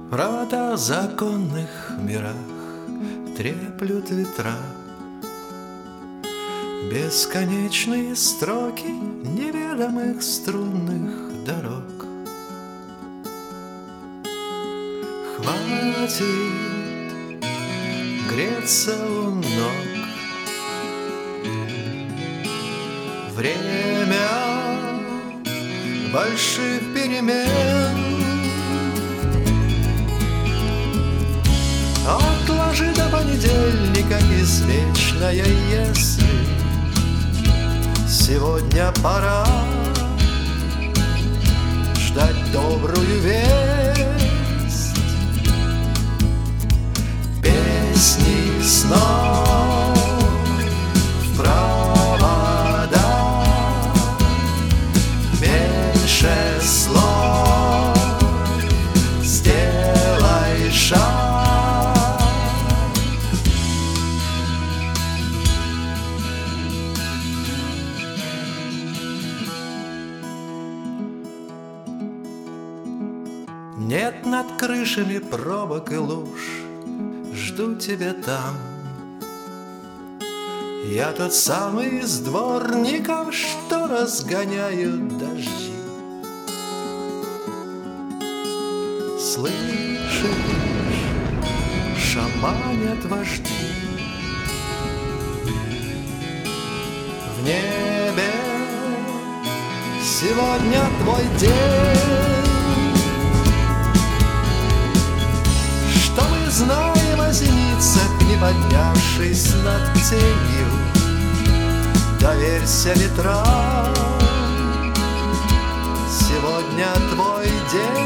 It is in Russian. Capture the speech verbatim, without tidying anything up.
Врата законных мирах треплют ветра, бесконечные строки неведомых струнных дорог. Хватит греться у ног. Время больших перемен. Отложи до понедельника извечное «если». Сегодня пора ждать добрую весть. Песни снов в провода, меньше слов, сделай шаг. Нет над крышами пробок и луж, жду тебя там. Я тот самый из дворников, что разгоняют дожди. Слышишь, шаманят вожди. В небе сегодня твой день. Знаем о зеницах, не поднявшись над тенью. Доверься ветрам, сегодня твой день.